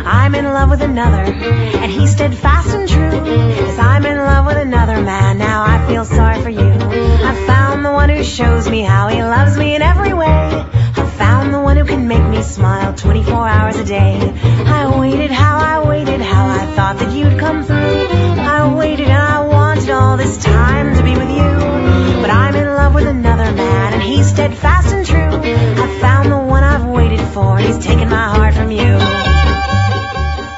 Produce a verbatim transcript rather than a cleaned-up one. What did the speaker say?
I'm in love with another, and he's steadfast and true. Yes, I'm in love with another man, now I feel sorry for you. I've found the one who shows me how he loves me in every way. I've found the one who can make me smile twenty-four hours a day. I waited, how I waited, how I thought that you'd come through. I waited and I wanted all this time to be with you. But I'm in love with another man, and he's steadfast